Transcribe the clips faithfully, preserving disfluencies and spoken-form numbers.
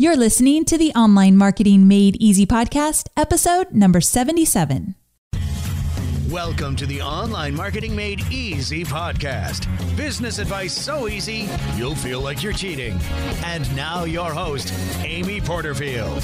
You're listening to the Online Marketing Made Easy podcast, episode number seventy-seven. Welcome to the Online Marketing Made Easy podcast. Business advice so easy, you'll feel like you're cheating. And now your host, Amy Porterfield.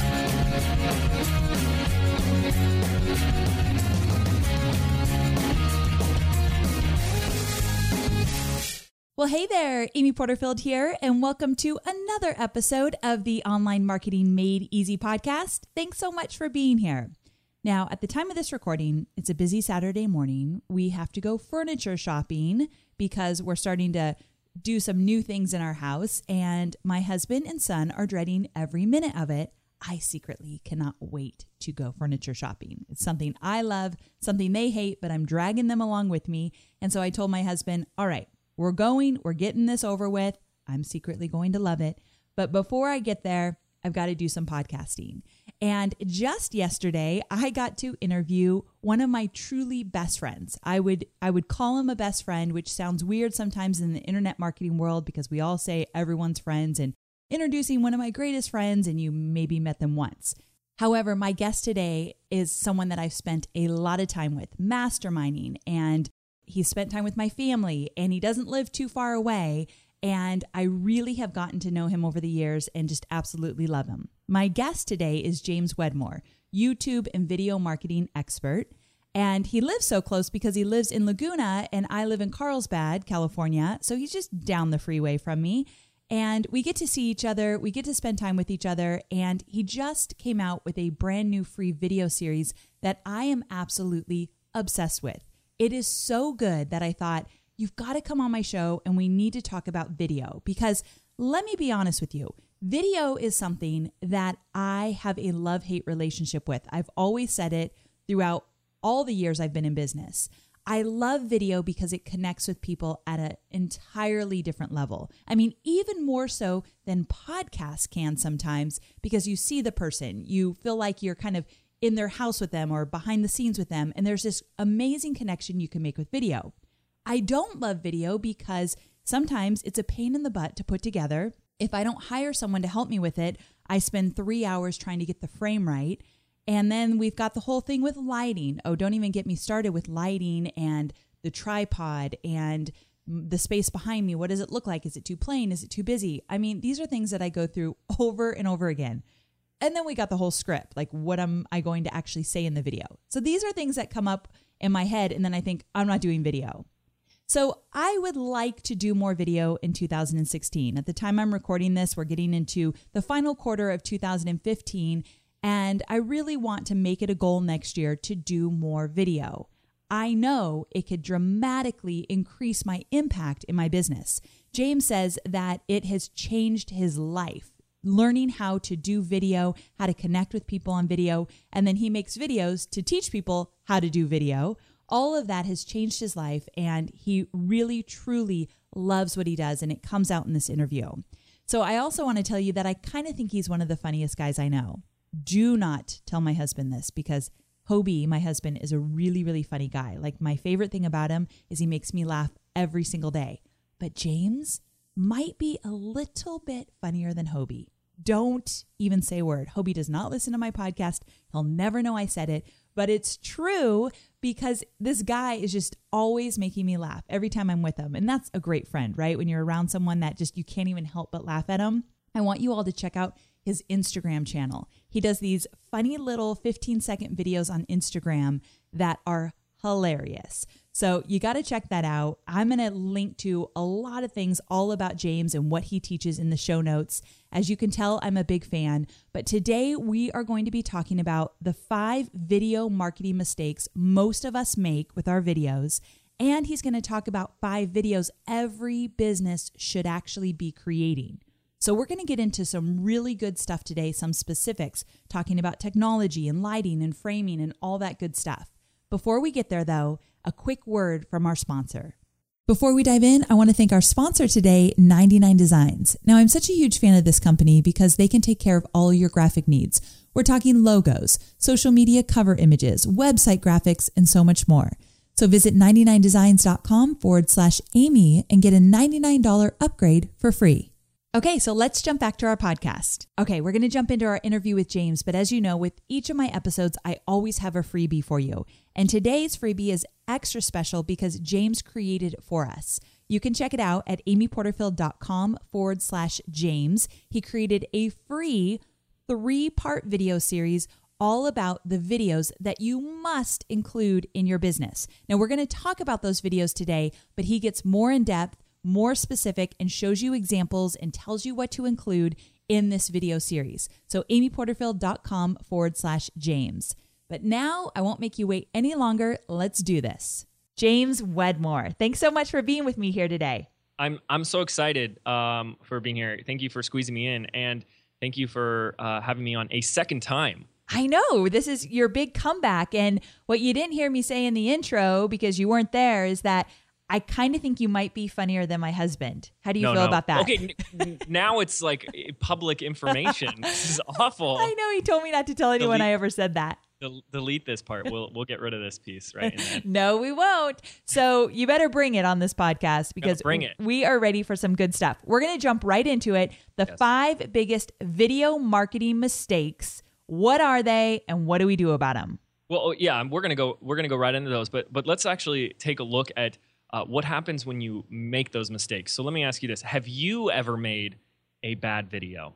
Well, hey there, Amy Porterfield here, and welcome to another episode of the Online Marketing Made Easy podcast. Thanks so much for being here. Now, at the time of this recording, it's a busy Saturday morning. We have to go furniture shopping because we're starting to do some new things in our house, and my husband and son are dreading every minute of it. I secretly cannot wait to go furniture shopping. It's something I love, something they hate, but I'm dragging them along with me. And so I told my husband, all right, we're going, we're getting this over with. I'm secretly going to love it. But before I get there, I've got to do some podcasting. And just yesterday, I got to interview one of my truly best friends. I would I would call him a best friend, which sounds weird sometimes in the internet marketing world because we all say everyone's friends and introducing one of my greatest friends and you maybe met them once. However, my guest today is someone that I've spent a lot of time with, masterminding, and he spent time with my family, and he doesn't live too far away, and I really have gotten to know him over the years and just absolutely love him. My guest today is James Wedmore, YouTube and video marketing expert, and he lives so close because he lives in Laguna, and I live in Carlsbad, California, so he's just down the freeway from me, and we get to see each other, we get to spend time with each other, and he just came out with a brand new free video series that I am absolutely obsessed with. It is so good that I thought, you've got to come on my show and we need to talk about video because let me be honest with you. Video is something that I have a love-hate relationship with. I've always said it throughout all the years I've been in business. I love video because it connects with people at an entirely different level. I mean, even more so than podcasts can sometimes because you see the person. You feel like you're kind of in their house with them or behind the scenes with them. And there's this amazing connection you can make with video. I don't love video because sometimes it's a pain in the butt to put together. If I don't hire someone to help me with it, I spend three hours trying to get the frame right. And then we've got the whole thing with lighting. Oh, don't even get me started with lighting and the tripod and the space behind me. What does it look like? Is it too plain? Is it too busy? I mean, these are things that I go through over and over again. And then we got the whole script, like what am I going to actually say in the video? So these are things that come up in my head, and then I think, I'm not doing video. So I would like to do more video in two thousand sixteen. At the time I'm recording this, we're getting into the final quarter of two thousand fifteen, and I really want to make it a goal next year to do more video. I know it could dramatically increase my impact in my business. James says that it has changed his life. Learning how to do video, how to connect with people on video, and then he makes videos to teach people how to do video. All of that has changed his life, and he really, truly loves what he does, and it comes out in this interview. So I also want to tell you that I kind of think he's one of the funniest guys I know. Do not tell my husband this because Hobie, my husband, is a really, really funny guy. Like my favorite thing about him is he makes me laugh every single day. But James might be a little bit funnier than Hobie. Don't even say a word. Hobie does not listen to my podcast. He'll never know I said it, but it's true because this guy is just always making me laugh every time I'm with him. And that's a great friend, right? When you're around someone that just, you can't even help but laugh at him. I want you all to check out his Instagram channel. He does these funny little fifteen second videos on Instagram that are hilarious. So you got to check that out. I'm going to link to a lot of things all about James and what he teaches in the show notes. As you can tell, I'm a big fan. But today we are going to be talking about the five video marketing mistakes most of us make with our videos. And he's going to talk about five videos every business should actually be creating. So we're going to get into some really good stuff today, some specifics, talking about technology and lighting and framing and all that good stuff. Before we get there, though, a quick word from our sponsor. Before we dive in, I want to thank our sponsor today, ninety-nine Designs. Now, I'm such a huge fan of this company because they can take care of all your graphic needs. We're talking logos, social media cover images, website graphics, and so much more. So visit ninety-nine designs dot com forward slash Amy and get a ninety-nine dollars upgrade for free. Okay, so let's jump back to our podcast. Okay, we're going to jump into our interview with James, but as you know, with each of my episodes, I always have a freebie for you. And today's freebie is extra special because James created it for us. You can check it out at amyporterfield.com forward slash James. He created a free three-part video series all about the videos that you must include in your business. Now, we're going to talk about those videos today, but he gets more in depth, more specific, and shows you examples and tells you what to include in this video series. So amyporterfield.com forward slash James. But now I won't make you wait any longer. Let's do this. James Wedmore, thanks so much for being with me here today. I'm I'm so excited um, for being here. Thank you for squeezing me in, and thank you for uh, having me on a second time. I know, this is your big comeback, and what you didn't hear me say in the intro because you weren't there is that I kind of think you might be funnier than my husband. How do you no, feel no. about that? Okay, n- now it's like public information. This is awful. I know, he told me not to tell anyone Delete. I ever said that. Del- delete this part. We'll we'll get rid of this piece, right? No, we won't. So you better bring it on this podcast because bring it. we are ready for some good stuff. We're going to jump right into it. The Yes. five biggest video marketing mistakes. What are they, and what do we do about them? Well, yeah, we're gonna go. We're gonna go right into those. But but let's actually take a look at uh, what happens when you make those mistakes. So let me ask you this: have you ever made a bad video?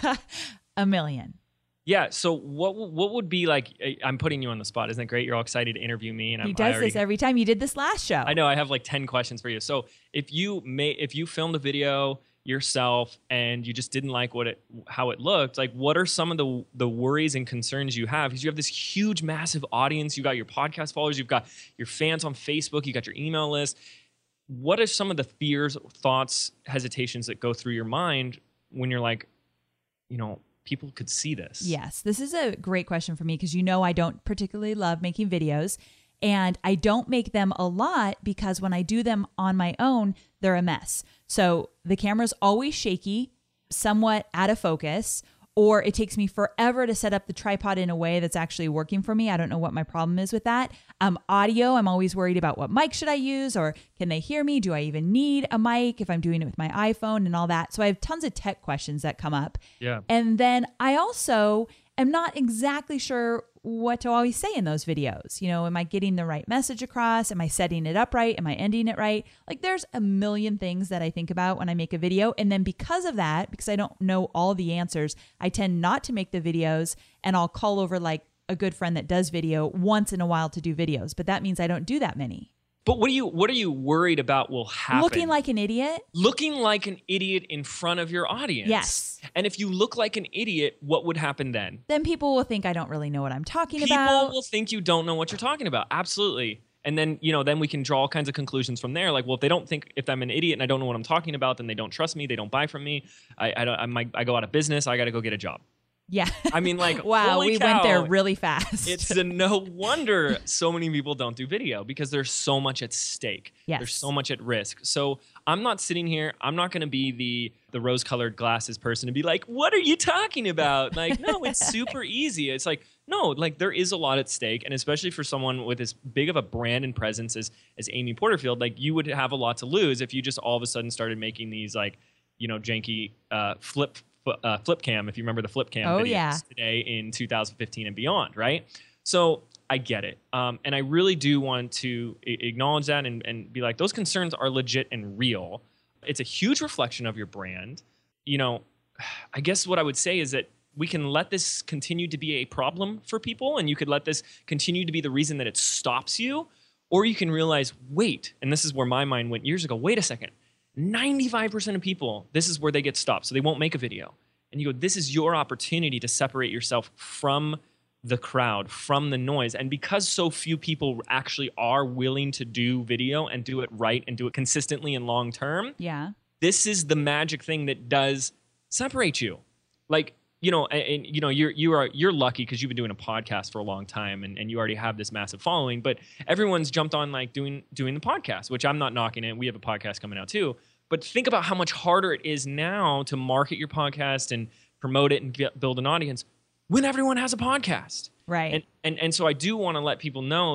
A million. Yeah. So what what would be like? I'm putting you on the spot. Isn't it great? You're all excited to interview me, and I'm, He does I already, this every time. You did this last show. I know. I have like ten questions for you. So if you may, if you filmed a video yourself and you just didn't like what it, how it looked, like what are some of the the worries and concerns you have? Because you have this huge, massive audience. You got your podcast followers. You've got your fans on Facebook. You got your email list. What are some of the fears, thoughts, hesitations that go through your mind when you're like, you know, people could see this? Yes, this is a great question for me because you know I don't particularly love making videos, and I don't make them a lot because when I do them on my own, they're a mess. So the camera's always shaky, somewhat out of focus, or it takes me forever to set up the tripod in a way that's actually working for me. I don't know what my problem is with that. Um, audio, I'm always worried about what mic should I use, or can they hear me? Do I even need a mic if I'm doing it with my iPhone and all that? So I have tons of tech questions that come up. Yeah. And then I also am not exactly sure what to always say in those videos. You know, am I getting the right message across? Am I setting it up right? Am I ending it right? Like there's a million things that I think about when I make a video. And then because of that, because I don't know all the answers, I tend not to make the videos, and I'll call over like a good friend that does video once in a while to do videos. But that means I don't do that many. But what are you what are you worried about will happen? Looking like an idiot? Looking like an idiot in front of your audience. Yes. And if you look like an idiot, what would happen then? Then people will think I don't really know what I'm talking People about. will think you don't know what you're talking about. Absolutely. And then, you know, then we can draw all kinds of conclusions from there. Like, well, if they don't think, if I'm an idiot and I don't know what I'm talking about, then they don't trust me. They don't buy from me. I, I, don't, I, might, I go out of business. I got to go get a job. Yeah. I mean, like, wow, holy we cow. went there really fast. It's a no wonder so many people don't do video because there's so much at stake. Yes. There's so much at risk. So I'm not sitting here. I'm not going to be the the rose-colored glasses person and be like, what are you talking about? Like, no, it's super easy. It's like, no, like there is a lot at stake. And especially for someone with as big of a brand and presence as, as Amy Porterfield, like you would have a lot to lose if you just all of a sudden started making these like, you know, janky uh, flip Uh, flip cam, if you remember the flip cam oh, videos yeah. today in two thousand fifteen and beyond, right? So I get it. Um, and I really do want to I- acknowledge that and, and be like, those concerns are legit and real. It's a huge reflection of your brand. You know, I guess what I would say is that we can let this continue to be a problem for people, and you could let this continue to be the reason that it stops you, or you can realize, wait, and this is where my mind went years ago, wait a second. ninety-five percent of people, this is where they get stopped. So they won't make a video. And you go, this is your opportunity to separate yourself from the crowd, from the noise. And because so few people actually are willing to do video and do it right and do it consistently and long term, Yeah. this is the magic thing that does separate you. Like, you know, and, and you know, you're you are you're lucky because you've been doing a podcast for a long time and, and you already have this massive following. But everyone's jumped on like doing doing the podcast, which I'm not knocking it. We have a podcast coming out too. But think about how much harder it is now to market your podcast and promote it and get, build an audience when everyone has a podcast. Right. And and and so I do want to let people know that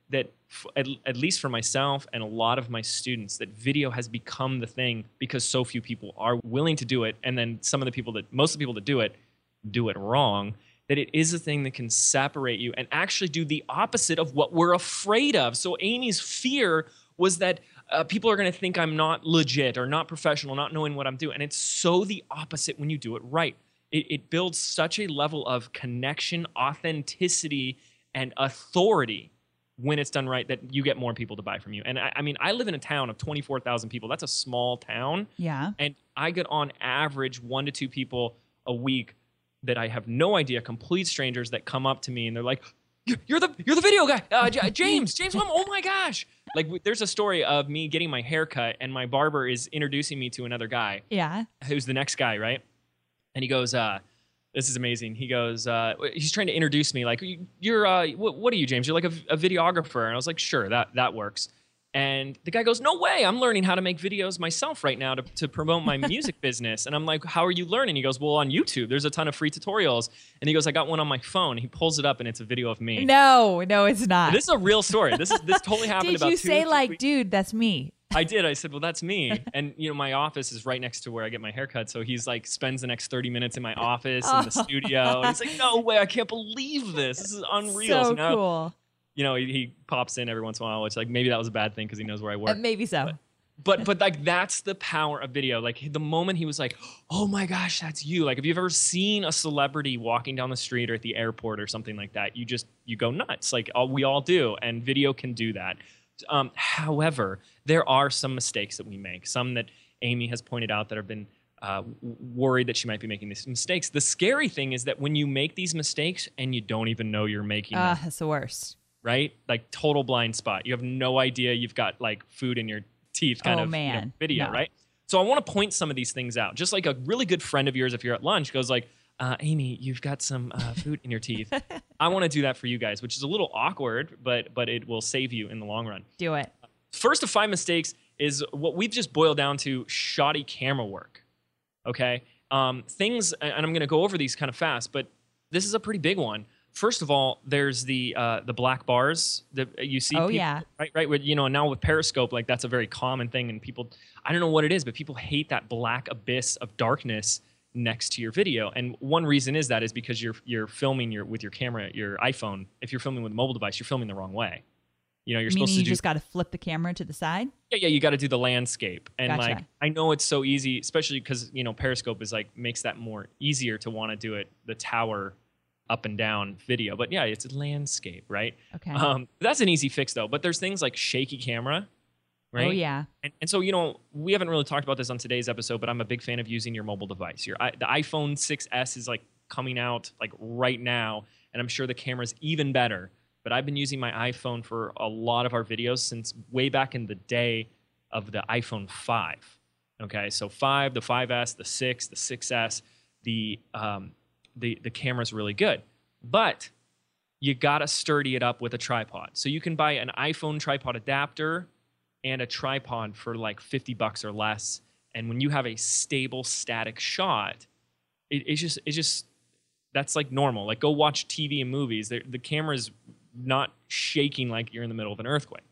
that f- at, at least for myself and a lot of my students, that video has become the thing because so few people are willing to do it. And then some of the people that, most of the people that do it, do it wrong, that it is a thing that can separate you and actually do the opposite of what we're afraid of. So Amy's fear was that uh, people are going to think I'm not legit or not professional, not knowing what I'm doing. And it's so the opposite when you do it right. It, it builds such a level of connection, authenticity, and authority when it's done right, that you get more people to buy from you. And I, I mean, I live in a town of twenty-four thousand people. That's a small town. Yeah. And I get on average one to two people a week that I have no idea, complete strangers that come up to me and they're like, you're the you're the video guy, uh, J- James, James, oh my gosh. Like there's a story of me getting my hair cut and my barber is introducing me to another guy. Yeah. Who's the next guy, right? And he goes, uh, this is amazing. He goes, uh, he's trying to introduce me like, you're, uh, what, what are you, James? You're like a, a videographer. And I was like, sure, that that works. And the guy goes, no way, I'm learning how to make videos myself right now to, to promote my music business. And I'm like, how are you learning? He goes, well, on YouTube, there's a ton of free tutorials. And he goes, I got one on my phone. He pulls it up and it's a video of me. No, no, it's not. This is a real story. This is this totally happened Did about you two say or like, three- dude, that's me? I did. I said, well, that's me. And, you know, my office is right next to where I get my haircut. So he's like, spends the next thirty minutes in my office in the studio. And he's like, no way, I can't believe this. This is unreal. So, So now, cool. you know, he, he pops in every once in a while, which like maybe that was a bad thing because he knows where I work. Uh, maybe so. But, but, but like, that's the power of video. Like the moment he was like, oh my gosh, that's you. Like, if you've ever seen a celebrity walking down the street or at the airport or something like that, you just, you go nuts. Like all, we all do. And video can do that. Um, however, there are some mistakes that we make, some that Amy has pointed out that have been uh, worried that she might be making these mistakes. The scary thing is that when you make these mistakes and you don't even know you're making Ah, uh, them, that's the worst. right? Like total blind spot. You have no idea you've got like food in your teeth kind Oh, of you know, man. video, No. right? So I want to point some of these things out. Just like a really good friend of yours, if you're at lunch, goes like, Uh, Amy, you've got some uh, food in your teeth. I want to do that for you guys, which is a little awkward, but but it will save you in the long run. Do it. First of five mistakes is what we've just boiled down to: shoddy camera work. Okay, um, things, and I'm going to go over these kind of fast, but this is a pretty big one. First of all, there's the uh, the black bars that you see. Oh, people, yeah. right, right. With, you know, now with Periscope, like that's a very common thing, and people, I don't know what it is, but people hate that black abyss of darkness next to your video. And one reason is that is because you're you're filming your with your camera, your iPhone. If you're filming with a mobile device, you're filming the wrong way. You know, you're Meaning supposed to you do just got to flip the camera to the side? yeah, yeah, you got to do the landscape. And Gotcha. like I know it's so easy, especially because, you know, Periscope is like makes that more easier to want to do it the tower up and down video. But yeah, it's a landscape, right? Okay. Um, that's an easy fix though. But there's things like shaky camera, right? Oh, yeah. And, and so, you know, we haven't really talked about this on today's episode, but I'm a big fan of using your mobile device. Your i- the iPhone six S is like coming out like right now, and I'm sure the camera's even better. But I've been using my iPhone for a lot of our videos since way back in the day of the iPhone five. Okay, so five, the five S, the six, the six S, the um, the the camera's really good, but you gotta sturdy it up with a tripod. So you can buy an iPhone tripod adapter and a tripod for like fifty bucks or less. And when you have a stable, static shot, it, it's just, it's just, that's like normal. Like go watch T V and movies. The, the camera's not shaking like you're in the middle of an earthquake.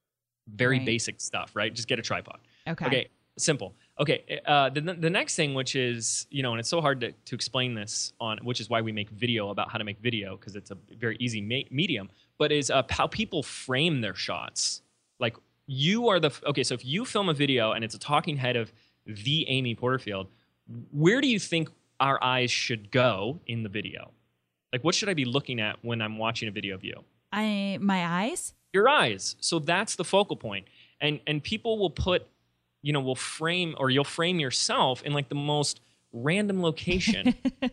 Very Right. basic stuff, right? Just get a tripod. Okay. Okay, simple. Okay, uh, the, the next thing, which is, you know, and it's so hard to, to explain this on, which is why we make video about how to make video, because it's a very easy ma- medium, but is uh, how people frame their shots. Like, you are the, okay, so if you film a video and it's a talking head of the Amy Porterfield, where do you think our eyes should go in the video? Like, what should I be looking at when I'm watching a video of you? I my eyes? Your eyes. So that's the focal point. And and people will put, you know, will frame, or you'll frame yourself in like the most random location.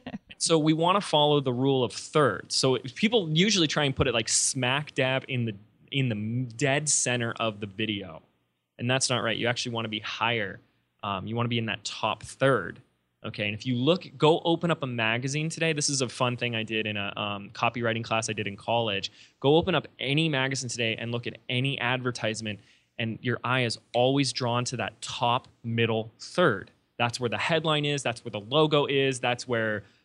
So we want to follow the rule of thirds. So people usually try and put it like smack dab in the in the dead center of the video. And that's not right. You actually want to be higher. Um, you want to be in that top third. Okay, and if you look, go open up a magazine today. This is a fun thing I did in a um, copywriting class I did in college. Go open up any magazine today and look at any advertisement, and your eye is always drawn to that top middle third. That's where the headline is. That's where the logo is. That's where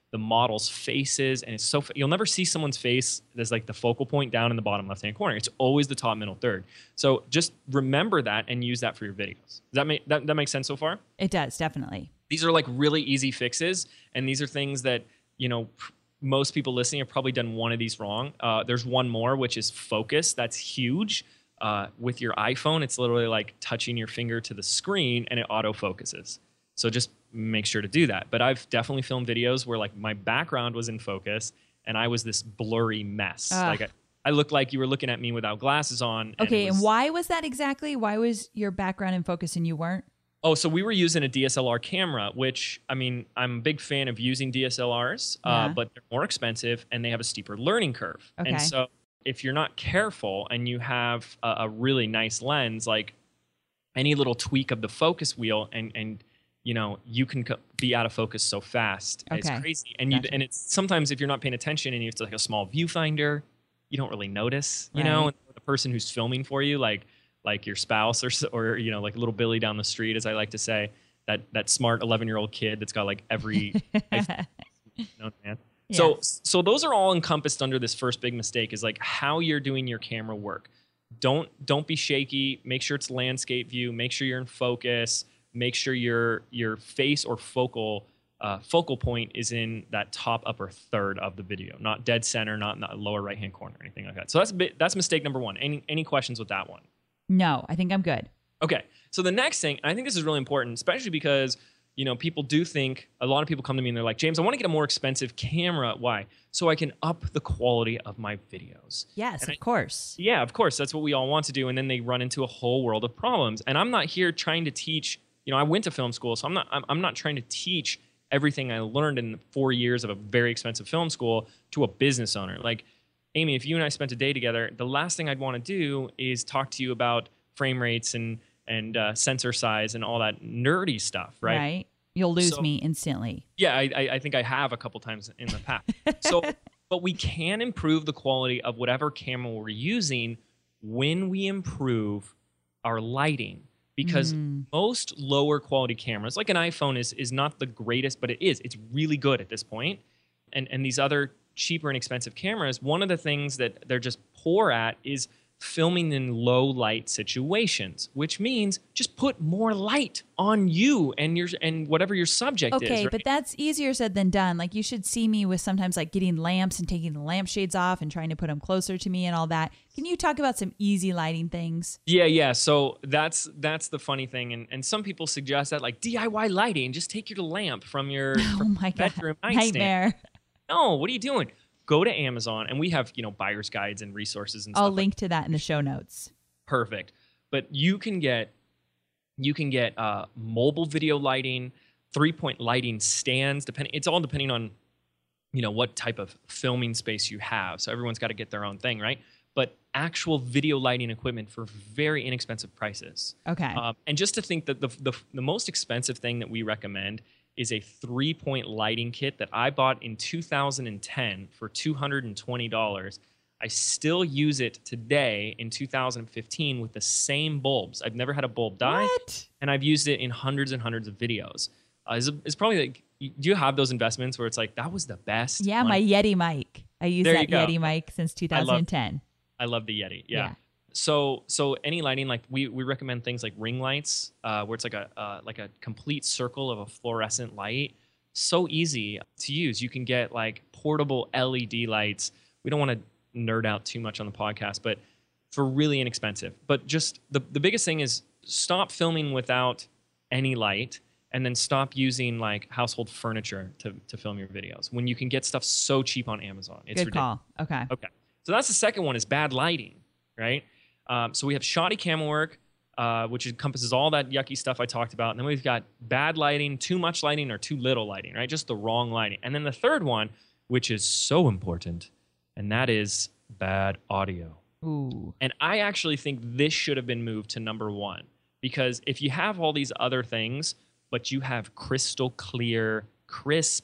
the model's faces, and it's so you'll never see someone's face as like the focal point down in the bottom left hand corner. It's always the top middle third. So just remember that and use that for your videos. Does that make that, that makes sense so far? It does, definitely. These are like really easy fixes, and these are things that, you know, most people listening have probably done one of these wrong. Uh, there's one more, which is focus. That's huge. Uh, with your iPhone, it's literally like touching your finger to the screen and it auto focuses. So just make sure to do that. But I've definitely filmed videos where like my background was in focus and I was this blurry mess. Ugh. Like I, I looked like you were looking at me without glasses on. And Okay, it was, and why was that exactly? Why was your background in focus and you weren't? Oh, so we were using a D S L R camera, which, I mean, I'm a big fan of using D S L Rs, uh, Yeah. but they're more expensive and they have a steeper learning curve. Okay. And so if you're not careful and you have a, a really nice lens, like any little tweak of the focus wheel and, and you know, you can co- be out of focus so fast. Okay. It's crazy. And you Gotcha. and it's sometimes if you're not paying attention and you have like a small viewfinder, you don't really notice, you know, Right. and the person who's filming for you, like, like your spouse or, s- or, you know, like little Billy down the street, as I like to say, that, that smart eleven year old kid that's got like every, iPhone, you know, man. So, Yes. so those are all encompassed under this first big mistake is like how you're doing your camera work. Don't, don't be shaky. Make sure it's landscape view. Make sure you're in focus. Make sure your, your face or focal, uh, focal point is in that top upper third of the video, not dead center, not in the lower right hand corner, or anything like that. So that's a bit, that's mistake number one. Any, any questions with that one? No, I think I'm good. Okay. So the next thing, and I think this is really important, especially because, you know, people do think, a lot of people come to me and they're like, James, I want to get a more expensive camera. Why? So I can up the quality of my videos. Yes, And of I- course. Yeah, of course. That's what we all want to do. And then they run into a whole world of problems. And I'm not here trying to teach, you know, I went to film school, so I'm not, I'm, I'm not trying to teach everything I learned in four years of a very expensive film school to a business owner. Like, Amy, if you and I spent a day together, the last thing I'd want to do is talk to you about frame rates and, and uh, sensor size and all that nerdy stuff, right? Right? You'll lose So- me instantly. Yeah, I, I I think I have a couple times in the past. So, but we can improve the quality of whatever camera we're using when we improve our lighting. Because Mm. most lower quality cameras, like an iPhone, is is not the greatest, but it is. It's really good at this point. And and these other cheaper and expensive cameras, one of the things that they're just poor at is filming in low light situations, which means just put more light on you and your and whatever your subject is. Okay, right? but that's easier said than done. Like you should see me with sometimes like getting lamps and taking the lampshades off and trying to put them closer to me and all that. Can you talk about some easy lighting things? Yeah, yeah. So that's that's the funny thing, and and some people suggest that like D I Y lighting, just take your lamp from your Oh from my god, bedroom nightstand. nightmare! No, what are you doing? Go to Amazon, and we have you know buyer's guides and resources and I'll stuff. like link to that in the show notes. perfect. But you can get you can get uh, mobile video lighting, three point lighting stands. Depending, it's all depending on you know what type of filming space you have. So everyone's got to get their own thing, right? But actual video lighting equipment for very inexpensive prices. Okay. Um, and just to think that the, the the most expensive thing that we recommend is a three point lighting kit that I bought in two thousand ten for two hundred twenty dollars. I still use it today in two thousand fifteen with the same bulbs. I've never had a bulb die, What? and I've used it in hundreds and hundreds of videos. Uh, it's, it's probably like, do you have those investments where it's like, that was the best? Yeah, one? my Yeti mic. I use There you that go. Yeti mic since two I love- thousand ten. I love the Yeti. Yeah. Yeah. So so any lighting, like we, we recommend things like ring lights, uh, where it's like a uh, like a complete circle of a fluorescent light. So easy to use. You can get like portable L E D lights. We don't want to nerd out too much on the podcast, but for really inexpensive. But just the the biggest thing is stop filming without any light, and then stop using like household furniture to to film your videos when you can get stuff so cheap on Amazon. It's Good ridiculous. call. Okay. Okay. So that's the second one is bad lighting, right? Um, so we have shoddy camera work, uh, which encompasses all that yucky stuff I talked about. And then we've got bad lighting, too much lighting, or too little lighting, right? Just the wrong lighting. And then the third one, which is so important, and that is bad audio. Ooh. And I actually think this should have been moved to number one. Because if you have all these other things, but you have crystal clear, crisp,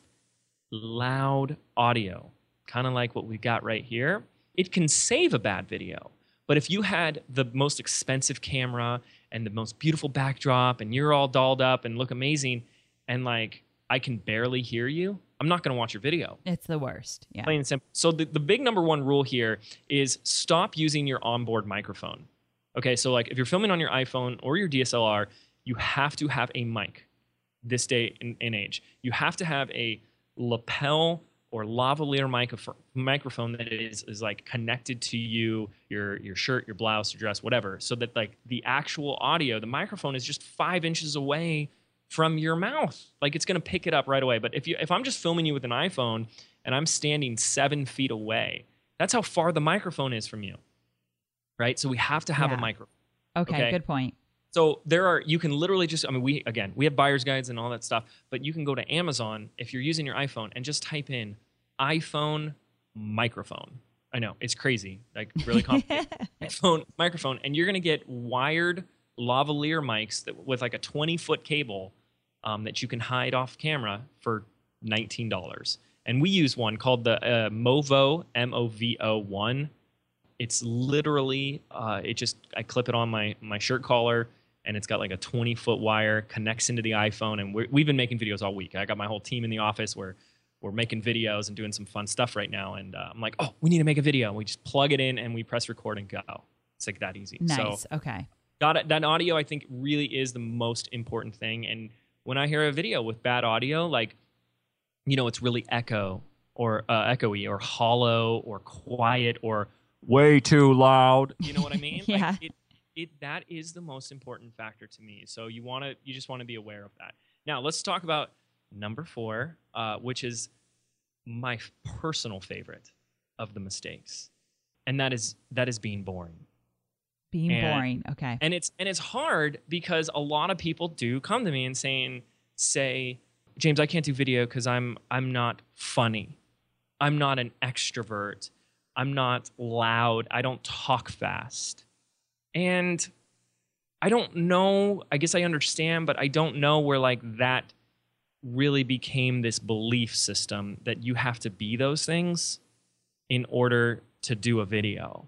loud audio, kind of like what we got right here, it can save a bad video. But if you had the most expensive camera and the most beautiful backdrop and you're all dolled up and look amazing and like I can barely hear you, I'm not going to watch your video. It's the worst. Yeah. Plain and simple. So the, the big number one rule here is stop using your onboard microphone. Okay, so like if you're filming on your iPhone or your D S L R, you have to have a mic this day in, in age. You have to have a lapel or lavalier microphone, microphone that is, is like connected to you, your your shirt, your blouse, your dress, whatever, so that like the actual audio, the microphone is just five inches away from your mouth. Like it's going to pick it up right away. But if you if I'm just filming you with an iPhone and I'm standing seven feet away, that's how far the microphone is from you, right? So we have to have Yeah. a microphone. Okay, Okay. good point. So there are, you can literally just, I mean, we, again, we have buyer's guides and all that stuff, but you can go to Amazon if you're using your iPhone and just type in iPhone microphone. I know, it's crazy, like really complicated. iPhone microphone, and you're going to get wired lavalier mics that, with like a twenty foot cable um, that you can hide off camera for nineteen dollars. And we use one called the uh, Movo, M O V O one. It's literally, uh, it just, I clip it on my, my shirt collar, and it's got like a twenty foot wire, connects into the iPhone, and we're, we've been making videos all week. I got my whole team in the office where we're making videos and doing some fun stuff right now. And uh, I'm like, oh, we need to make a video. We just plug it in and we press record and go. It's like that easy. Nice. So Okay. got it. That audio, I think, really is the most important thing. And when I hear a video with bad audio, like, you know, it's really echo or uh, echoey or hollow or quiet or way too loud. You know what I mean? Yeah. Like it, it, that is the most important factor to me. So you want to, you just want to be aware of that. Now let's talk about number four, uh, which is my personal favorite of the mistakes, and that is that is being boring. Being And- boring. Okay. And it's and it's hard because a lot of people do come to me and saying, say, James, I can't do video because I'm I'm not funny. I'm not an extrovert. I'm not loud. I don't talk fast. And I don't know, I guess I understand, but I don't know where like that really became this belief system that you have to be those things in order to do a video.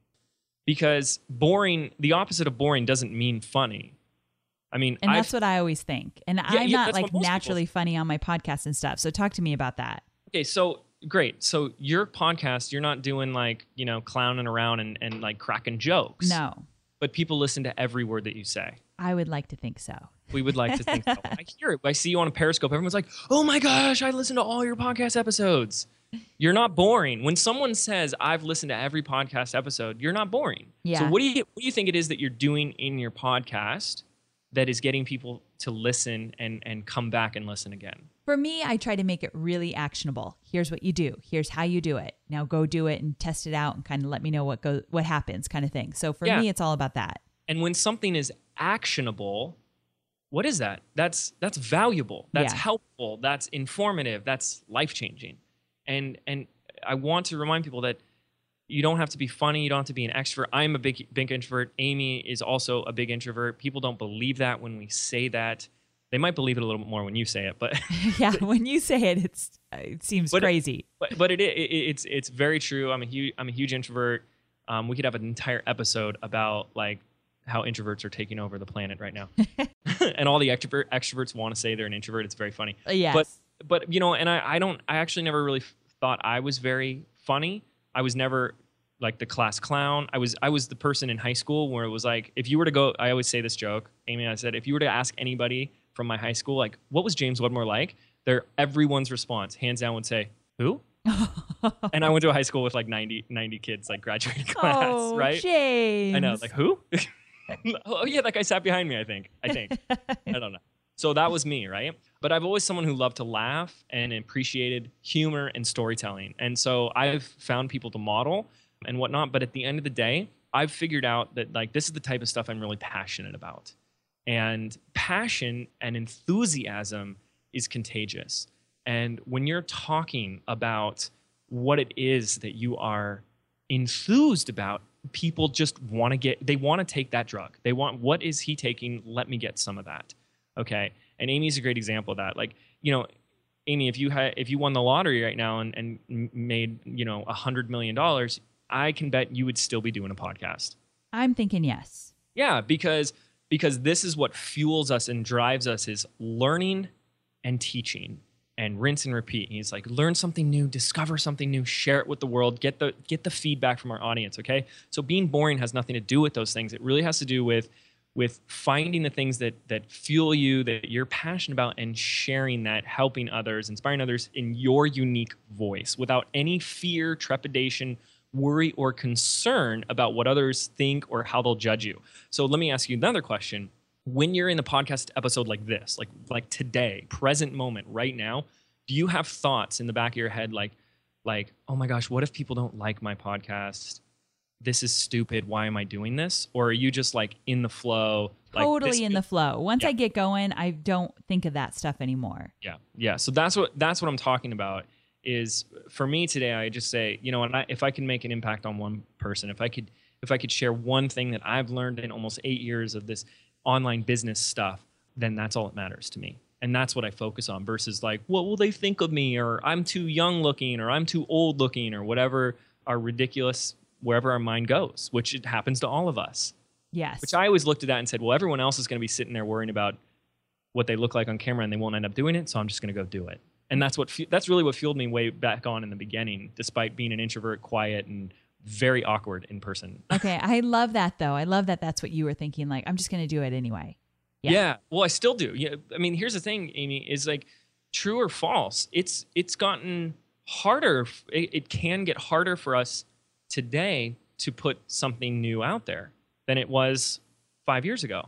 Because boring, the opposite of boring doesn't mean funny. I mean, And I've, that's what I always think. And I'm yeah, not that's like what most people naturally funny on my podcast and stuff. So talk to me about that. okay, so great. So your podcast, you're not doing like, you know, clowning around and, and like cracking jokes. No, But people listen to every word that you say. I would like to think so. We would like to think so. I hear it. I see you on a Periscope. Everyone's like, oh my gosh, I listen to all your podcast episodes. You're not boring. When someone says, I've listened to every podcast episode, you're not boring. Yeah. So what do you what do you think it is that you're doing in your podcast that is getting people to listen and, and come back and listen again? For me, I try to make it really actionable. Here's what you do. Here's how you do it. Now go do it and test it out and kind of let me know what go what happens kind of thing. So for Yeah. me, it's all about that. And when something is actionable, what is that? That's that's valuable. That's Yeah. helpful. That's informative. That's life-changing. And and I want to remind people that you don't have to be funny. You don't have to be an extrovert. I'm a big big introvert. Amy is also a big introvert. People don't believe that when we say that. They might believe it a little bit more when you say it, but Yeah, when you say it, it's it seems But it- crazy. but, but it, it it's it's very true. I'm a huge I'm a huge introvert. Um, we could have an entire episode about like how introverts are taking over the planet right now, and all the extrovert extroverts want to say they're an introvert. It's very funny. Uh, yes. But but you know, and I I don't I actually never really f- thought I was very funny. I was never like the class clown. I was I was the person in high school where it was like, if you were to go, I always say this joke, Amy. I said, if you were to ask anybody from my high school, like, what was James Wedmore like? Their everyone's response, hands down, would say, who? And I went to a high school with like ninety, ninety kids, like graduating class, oh, right? James. I know, like who? Oh yeah, that guy sat behind me. I think. I think. I don't know. So that was me, right? But I've always someone who loved to laugh and appreciated humor and storytelling, and so I've found people to model and whatnot. But at the end of the day, I've figured out that like this is the type of stuff I'm really passionate about, and passion and enthusiasm is contagious. And when you're talking about what it is that you are enthused about, people just want to get, they want to take that drug. They want, what is he taking? Let me get some of that. Okay. And Amy's a great example of that. Like, you know, Amy, if you had, if you won the lottery right now and, and made, you know, a hundred million dollars, I can bet you would still be doing a podcast. I'm thinking yes. Yeah. Because, because this is what fuels us and drives us is learning and teaching and rinse and repeat. And he's like, learn something new, discover something new, share it with the world, get the get the feedback from our audience, okay? So being boring has nothing to do with those things. It really has to do with with finding the things that that fuel you, that you're passionate about, and sharing that, helping others, inspiring others in your unique voice without any fear, trepidation, worry, or concern about what others think or how they'll judge you. So let me ask you another question. When you're in a podcast episode like this, like like today, present moment, right now, do you have thoughts in the back of your head like, like, oh my gosh, what if people don't like my podcast? This is stupid. Why am I doing this? Or are you just like in the flow? Like, Totally this- in the flow. Once Yeah. I get going, I don't think of that stuff anymore. Yeah, yeah. So that's what that's what I'm talking about. Is for me today, I just say, you know, and I, if I can make an impact on one person, if I could, if I could share one thing that I've learned in almost eight years of this online business stuff, then that's all that matters to me. And that's what I focus on versus like, what will they think of me? Or I'm too young looking, or I'm too old looking, or whatever are ridiculous, wherever our mind goes, which it happens to all of us. Yes. Which I always looked at that and said, well, everyone else is going to be sitting there worrying about what they look like on camera and they won't end up doing it. So I'm just going to go do it. And that's what, fu- that's really what fueled me way back on in the beginning, despite being an introvert, quiet, and very awkward in person. Okay. I love that though. I love that that's what you were thinking. Like, I'm just going to do it anyway. Yeah. Yeah. Well, I still do. Yeah. I mean, here's the thing, Amy, is like true or false. It's it's gotten harder. It, it can get harder for us today to put something new out there than it was five years ago.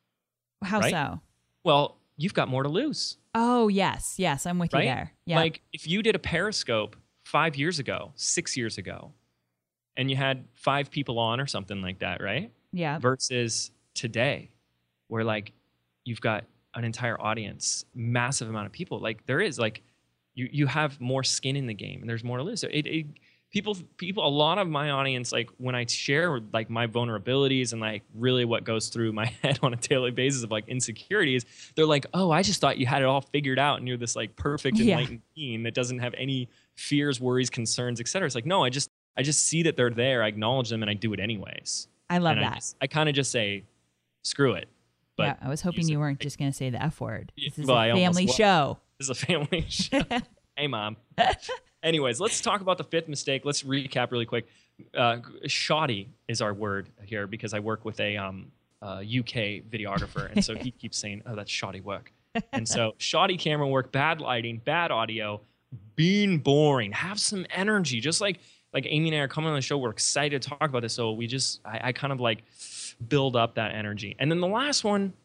How Right? so? Well, you've got more to lose. Oh, yes. Yes. I'm with Right? you there. Yeah. Like if you did a Periscope five years ago, six years ago, and you had five people on or something like that, right? yeah. Versus today, where like you've got an entire audience, massive amount of people. Like there is like you you have more skin in the game, and there's more to lose. So it, it people people a lot of my audience, like when I share like my vulnerabilities and like really what goes through my head on a daily basis of like insecurities, they're like, oh, I just thought you had it all figured out and you're this like perfect Yeah. enlightened being that doesn't have any fears, worries, concerns, et cetera. It's like, no, I just I just see that they're there, I acknowledge them, and I do it anyways. I love and I, that. just- I kind of just say, screw it. But yeah. I was hoping use you it. weren't just going to say the F word. Yeah, This is well, I a almost family was. show. This is a family show. Hey, Mom. Anyways, let's talk about the fifth mistake. Let's recap really quick. Uh, shoddy is our word here because I work with a um, uh, U K videographer, and so he keeps saying, oh, that's shoddy work. And so shoddy camera work, bad lighting, bad audio, being boring, have some energy. Just like like Amy and I are coming on the show, we're excited to talk about this. So we just, I, I kind of like build up that energy. And then the last one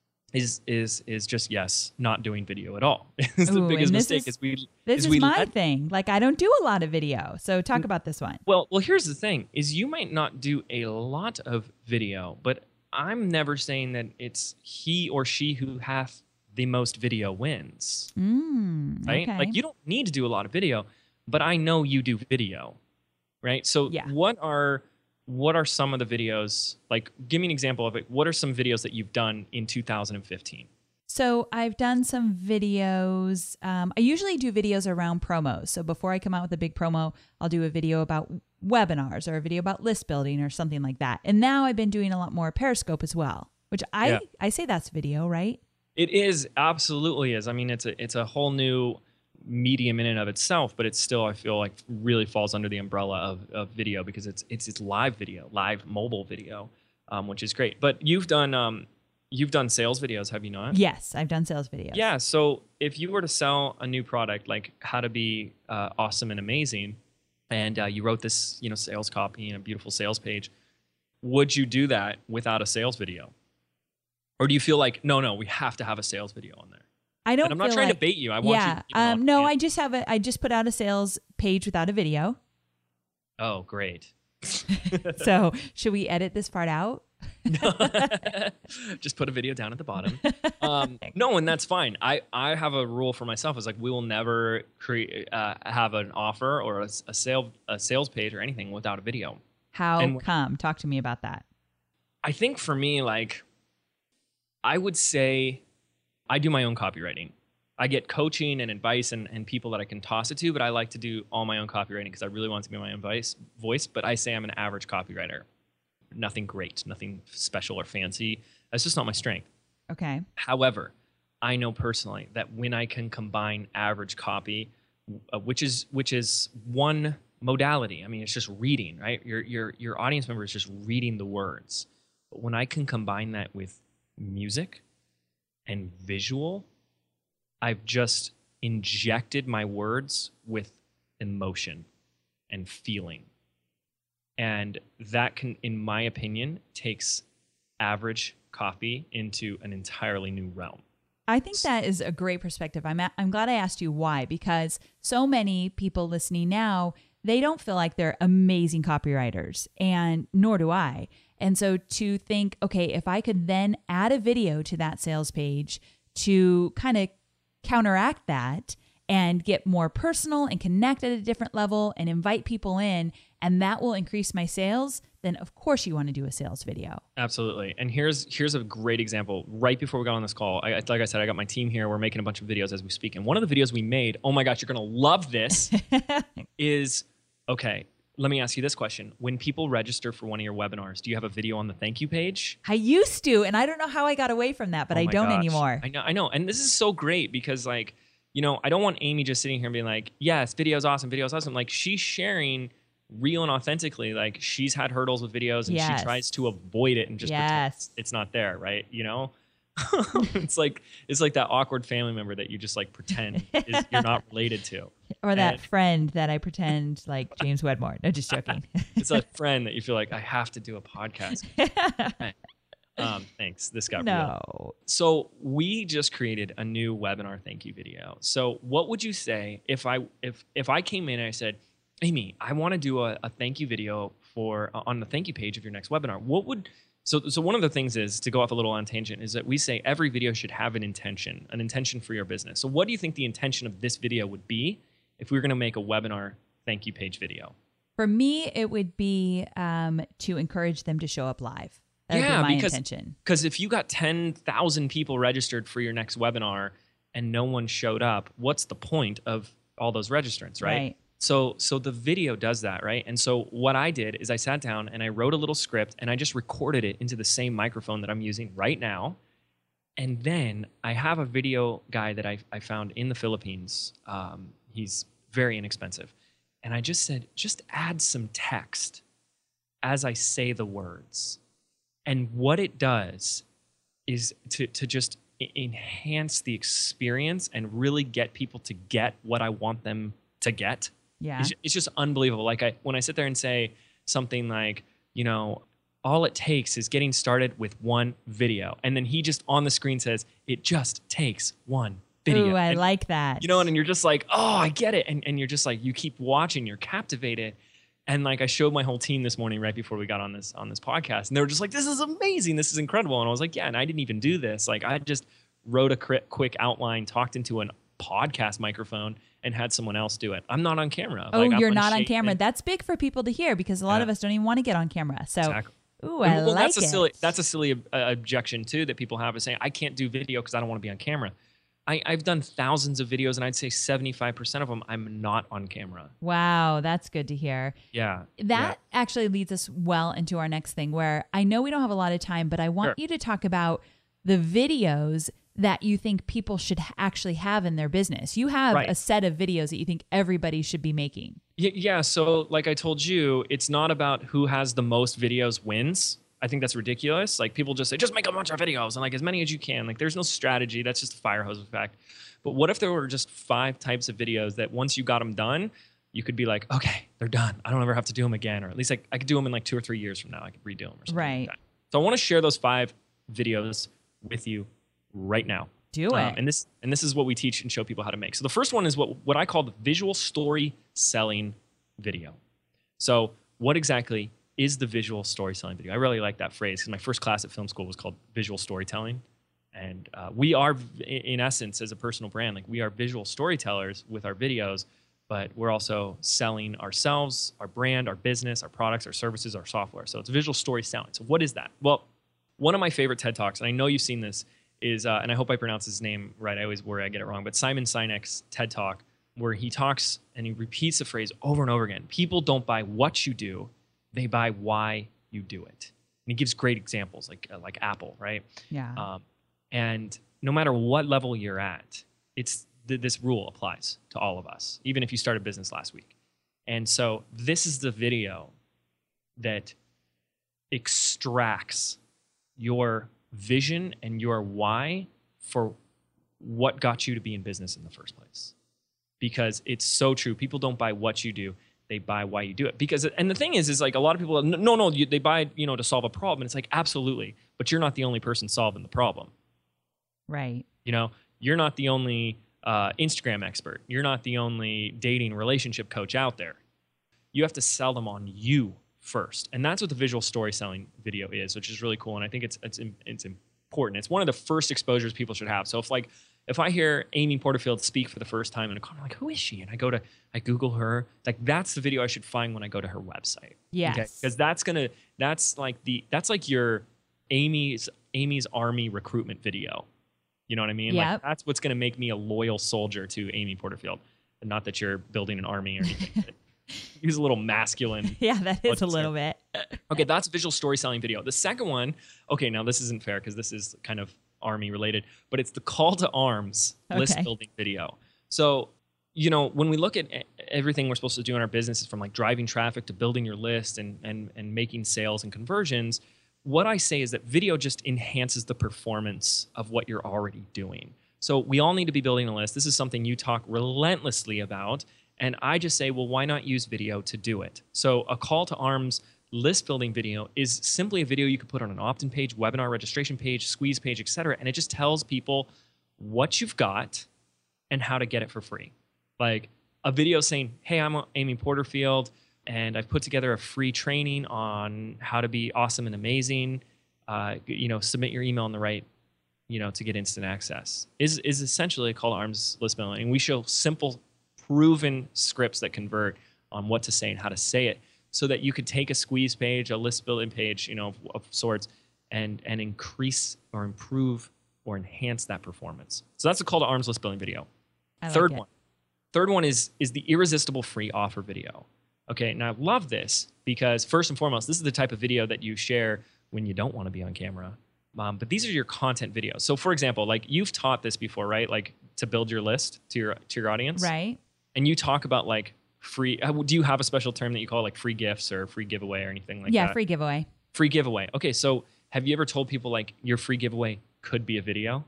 is is is just yes, not doing video at all. It's the Ooh, biggest and this mistake. is- Is, we This is is we my let- thing. Like, I don't do a lot of video. So talk Mm. about this one. well, well, here's the thing: is you might not do a lot of video, but I'm never saying that it's he or she who hath the most video wins. Mm, Right? okay. Like you don't need to do a lot of video, but I know you do video, right? So Yeah. what are what are some of the videos? Like, give me an example of it. What are some videos that you've done in two thousand fifteen? So I've done some videos. Um, I usually do videos around promos. So before I come out with a big promo, I'll do a video about webinars or a video about list building or something like that. And now I've been doing a lot more Periscope as well, which I, Yeah. I say that's video, right? It is absolutely is. I mean, it's a it's a whole new medium in and of itself, but it still I feel like really falls under the umbrella of, of video because it's it's it's live video, live mobile video, um, which is great. But you've done um, you've done sales videos, have you not? Yes, I've done sales videos. Yeah. So if you were to sell a new product, like how to be uh, awesome and amazing, and uh, you wrote this, you know, sales copy and a beautiful sales page, would you do that without a sales video? Or do you feel like, no, no, we have to have a sales video on there? I don't And I'm not feel trying like, to bait you. I want yeah. you. you know, um, no, yeah. I just have a, I just put out a sales page without a video. Oh, great. So should we edit this part out? Just put a video down at the bottom. Um, no, and that's fine. I, I have a rule for myself. It's like we will never create uh, have an offer or a, a sale a sales page or anything without a video. How And- come? Talk to me about that. I think for me, like, I would say I do my own copywriting. I get coaching and advice and, and people that I can toss it to, but I like to do all my own copywriting because I really want to be my own voice, voice. But I say I'm an average copywriter. Nothing great, nothing special or fancy. That's just not my strength. Okay. However, I know personally that when I can combine average copy, uh, which is which is one modality. I mean, it's just reading, right? Your your your audience member is just reading the words. But when I can combine that with music and visual, I've just injected my words with emotion and feeling. And that can, in my opinion, takes average copy into an entirely new realm. I think that is a great perspective. I'm, a- I'm glad I asked you why, because so many people listening now, they don't feel like they're amazing copywriters, and nor do I. And so to think, okay, if I could then add a video to that sales page to kind of counteract that and get more personal and connect at a different level and invite people in, and that will increase my sales, then of course you want to do a sales video. Absolutely. And here's here's a great example. Right before we got on this call, I, like I said, I got my team here. We're making a bunch of videos as we speak. And one of the videos we made, oh my gosh, you're going to love this, is, okay, let me ask you this question. When people register for one of your webinars, do you have a video on the thank you page? I used to, and I don't know how I got away from that, but Oh I my don't gosh. anymore. I know, I know. And this is so great because, like, you know, I don't want Amy just sitting here and being like, yes, video's awesome, video's awesome. Like, she's sharing real and authentically. Like, she's had hurdles with videos and Yes. she tries to avoid it and just pretend Yes. it's not there, right? You know? it's like it's like that awkward family member that you just like pretend is, you're not related to. Or that And- friend that I pretend like James Wedmore. No, just joking. It's a friend that you feel like, I have to do a podcast. Um, thanks. This got real. No. So we just created a new webinar thank you video. So what would you say if I if if I came in and I said, Amy, I want to do a, a thank you video for uh, on the thank you page of your next webinar? What would so so one of the things is, to go off a little on tangent, is that we say every video should have an intention, an intention for your business. So what do you think the intention of this video would be if we were going to make a webinar thank you page video? For me, it would be um, to encourage them to show up live. That would Yeah, be my because- intention. Because if you got ten thousand people registered for your next webinar and no one showed up, what's the point of all those registrants, right? Right. So so the video does that, right? And so what I did is I sat down and I wrote a little script and I just recorded it into the same microphone that I'm using right now. And then I have a video guy that I, I found in the Philippines. Um, he's very inexpensive. And I just said, just add some text as I say the words. And what it does is to, to just e- enhance the experience and really get people to get what I want them to get. Yeah. It's, it's just unbelievable. Like I, when I sit there and say something like, you know, all it takes is getting started with one video. And then he just on the screen says, it just takes one video. Ooh, I And, like that. you know, and you're just like, oh, I get it. And, and you're just like, you keep watching, you're captivated. And like I showed my whole team this morning right before we got on this on this podcast, and they were just like, "This is amazing! This is incredible!" And I was like, "Yeah." And I didn't even do this. Like I just wrote a cri- quick outline, talked into a podcast microphone, and had someone else do it. I'm not on camera. Oh, Like, I'm you're not on unshaven. camera. That's big for people to hear because a lot Yeah. of us don't even want to get on camera. So, Exactly. ooh, I well, like that's a it. silly that's a silly uh, objection too that people have, is saying I can't do video because I don't want to be on camera. I, I've done thousands of videos, and I'd say seventy-five percent of them I'm not on camera. Wow, that's good to hear. Yeah. That actually leads us well into our next thing, where I know we don't have a lot of time, but I want Sure. you to talk about the videos that you think people should h- actually have in their business. You have Right. a set of videos that you think everybody should be making. Yeah, yeah. So, like I told you, it's not about who has the most videos wins. I think that's ridiculous. Like people just say, just make a bunch of videos and like as many as you can. Like there's no strategy. That's just a fire hose effect. But what if there were just five types of videos that once you got them done, you could be like, okay, they're done. I don't ever have to do them again. Or at least I, I could do them in like two or three years from now. I could redo them or something Right. like that. So I want to share those five videos with you right now. Do it. Um, and this and this is what we teach and show people how to make. So the first one is what what I call the visual story selling video. So what exactly is the visual story selling video? I really like that phrase because my first class at film school was called visual storytelling. And uh, we are, in essence, as a personal brand, like we are visual storytellers with our videos, but we're also selling ourselves, our brand, our business, our products, our services, our software. So it's visual story selling. So what is that? Well, one of my favorite TED Talks, and I know you've seen this, is, uh, and I hope I pronounce his name right. I always worry I get it wrong, but Simon Sinek's TED Talk, where he talks and he repeats the phrase over and over again. People don't buy what you do, they buy why you do it. And he gives great examples, like uh, like Apple, right? Yeah. Um, and no matter what level you're at, it's th- this rule applies to all of us, even if you started a business last week. And so this is the video that extracts your vision and your why for what got you to be in business in the first place. Because it's so true. People don't buy what you do. They buy why you do it. Because, and the thing is, is like a lot of people, no, no, you, they buy, you know, to solve a problem. And it's like, absolutely. But you're not the only person solving the problem. Right. You know, you're not the only uh, Instagram expert. You're not the only dating relationship coach out there. You have to sell them on you first. And that's what the visual story selling video is, which is really cool. And I think it's, it's, it's important. It's one of the first exposures people should have. So if like, if I hear Amy Porterfield speak for the first time in a car, I'm like, who is she? And I go to, I Google her. Like, that's the video I should find when I go to her website. Yes. Okay? Because that's going to, that's like the, that's like your Amy's, Amy's Army recruitment video. You know what I mean? Yep. Like, that's what's going to make me a loyal soldier to Amy Porterfield. And not that you're building an army or anything. Use a little masculine. Yeah, that is a little bit. Okay, that's visual story selling video. The second one, okay, now this isn't fair because this is kind of Army related, but it's the call to arms Okay. list building video. So, you know, when we look at everything we're supposed to do in our businesses, from like driving traffic to building your list and and and making sales and conversions, what I say is that video just enhances the performance of what you're already doing. So we all need to be building a list. This is something you talk relentlessly about. And I just say, well, why not use video to do it? So a call to arms list building video is simply a video you could put on an opt-in page, webinar registration page, squeeze page, et cetera. And it just tells people what you've got and how to get it for free. Like a video saying, hey, I'm Amy Porterfield, and I've put together a free training on how to be awesome and amazing. Uh, you know, submit your email in the right, you know, to get instant access. Is is essentially a call to arms list building. And we show simple, proven scripts that convert on what to say and how to say it, so that you could take a squeeze page, a list building page, you know, of, of sorts, and and increase or improve or enhance that performance. So that's a call to arms list building video. I Third like it. one. Third one is is the irresistible free offer video. Okay, and I love this because first and foremost, this is the type of video that you share when you don't want to be on camera. Um, but these are your content videos. So for example, like you've taught this before, right? Like to build your list to your to your audience. Right. And you talk about like free, do you have a special term that you call like free gifts or free giveaway or anything like Yeah, that? free giveaway. Free giveaway. Okay, so have you ever told people like your free giveaway could be a video?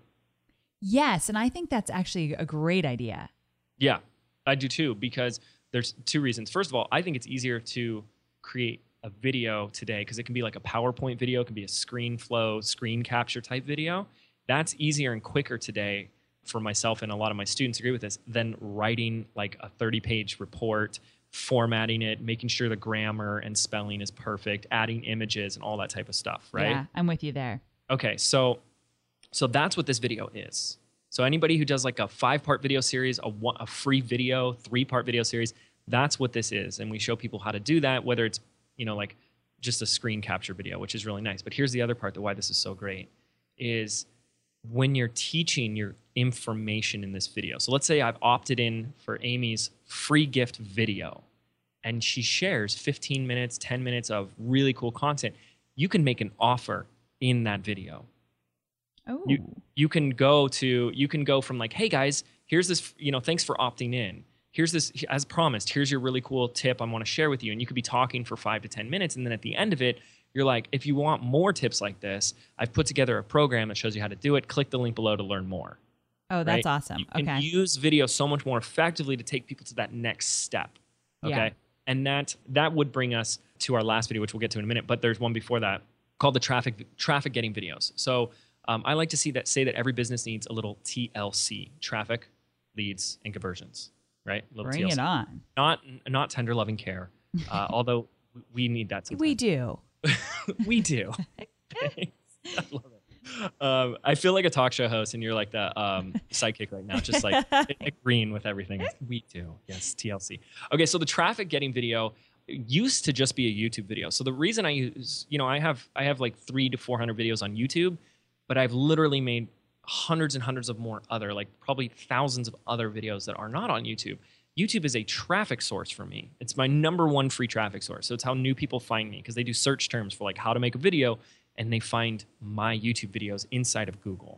Yes, and I think that's actually a great idea. Yeah, I do too, because there's two reasons. First of all, I think it's easier to create a video today because it can be like a PowerPoint video, it can be a screen flow, screen capture type video. That's easier and quicker today for myself, and a lot of my students agree with this, than writing like a thirty page report, formatting it, making sure the grammar and spelling is perfect, adding images and all that type of stuff, right? Yeah, I'm with you there. Okay, so so that's what this video is. So anybody who does like a five-part video series, a, one, a free video, three-part video series, that's what this is. And we show people how to do that, whether it's, you know, like just a screen capture video, which is really nice. But here's the other part, that why this is so great, is when you're teaching your information in this video. So let's say I've opted in for Amy's free gift video, and she shares fifteen minutes, ten minutes of really cool content. You can make an offer in that video. Oh. You you can go to you can go from like, hey guys, here's this, you know, thanks for opting in. Here's this, as promised, here's your really cool tip I want to share with you. And you could be talking for five to ten minutes. And then at the end of it, you're like, if you want more tips like this, I've put together a program that shows you how to do it. Click the link below to learn more. Oh, that's right? awesome. You can Okay. use video so much more effectively to take people to that next step. Okay. Yeah. And that that would bring us to our last video, which we'll get to in a minute. But there's one before that called the traffic traffic getting videos. So um, I like to see that say that every business needs a little T L C: traffic, leads, and conversions. Right? A little Bring T L C. it on. Not not tender loving care. Uh, although we need that sometimes. We do. We do. I love it. Um, I feel like a talk show host, and you're like the um, sidekick right now, just like agreeing with everything. We do. Yes, T L C. Okay, so the traffic getting video used to just be a YouTube video. So the reason I use, you know, I have I have like three to four hundred videos on YouTube, but I've literally made hundreds and hundreds of more other, like probably thousands of other videos that are not on YouTube. YouTube is a traffic source for me. It's my number one free traffic source. So it's how new people find me, because they do search terms for like how to make a video, and they find my YouTube videos inside of Google.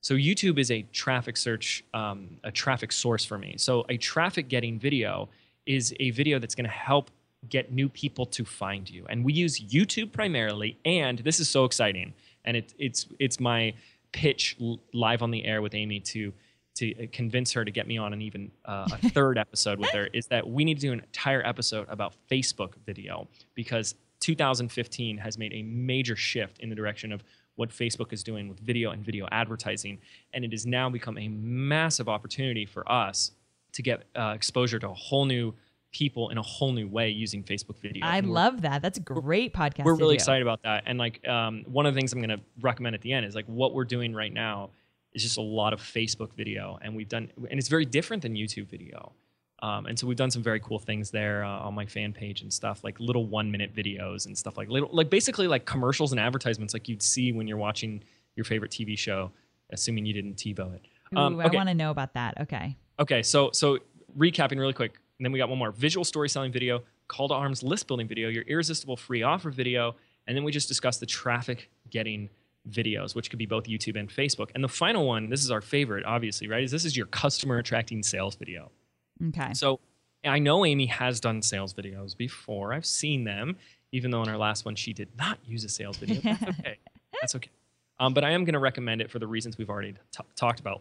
So YouTube is a traffic search, um, a traffic source for me. So a traffic getting video is a video that's going to help get new people to find you. And we use YouTube primarily. And this is so exciting. And it, it's it's my pitch live on the air with Amy to to convince her to get me on an even uh, a third episode with her, is that we need to do an entire episode about Facebook video, because two thousand fifteen has made a major shift in the direction of what Facebook is doing with video and video advertising. And it has now become a massive opportunity for us to get uh, exposure to a whole new people in a whole new way using Facebook video. I love that. That's a great podcast. We're really to do. excited about that. And like um, one of the things I'm going to recommend at the end is like what we're doing right now is just a lot of Facebook video. And we've done, and it's very different than YouTube video. Um, and so we've done some very cool things there uh, on my fan page and stuff, like little one minute videos and stuff like little, like basically like commercials and advertisements like you'd see when you're watching your favorite T V show, assuming you didn't TiVo it. Um, Ooh, I okay. want to know about that. Okay. Okay. So, so recapping really quick. And then we got one more visual story selling video, call to arms list building video, your irresistible free offer video. And then we just discussed the traffic getting videos, which could be both YouTube and Facebook. And the final one, this is our favorite, obviously, right? Is this is your customer attracting sales video. Okay. So I know Amy has done sales videos before. I've seen them, even though in our last one she did not use a sales video. That's okay. That's okay. Um, but I am going to recommend it for the reasons we've already t- talked about.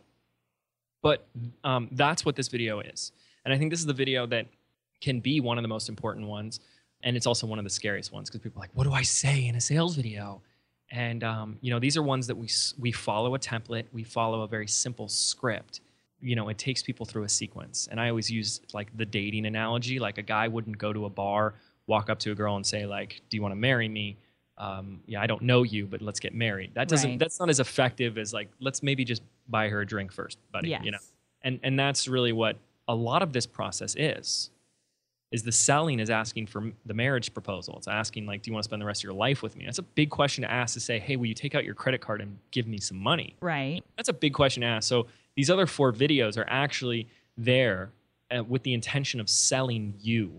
But um, that's what this video is. And I think this is the video that can be one of the most important ones. And it's also one of the scariest ones because people are like, what do I say in a sales video? And um, you know, these are ones that we we follow a template. We follow a very simple script. You know, it takes people through a sequence. And I always use like the dating analogy. Like a guy wouldn't go to a bar, walk up to a girl and say like, do you want to marry me? Um, yeah, I don't know you, but let's get married. That doesn't, right. That's not as effective as like, let's maybe just buy her a drink first, buddy. Yes. You know, and, and that's really what a lot of this process is, is the selling is asking for the marriage proposal. It's asking like, do you want to spend the rest of your life with me? That's a big question to ask, to say, hey, will you take out your credit card and give me some money? Right. That's a big question to ask. So these other four videos are actually there uh, with the intention of selling you,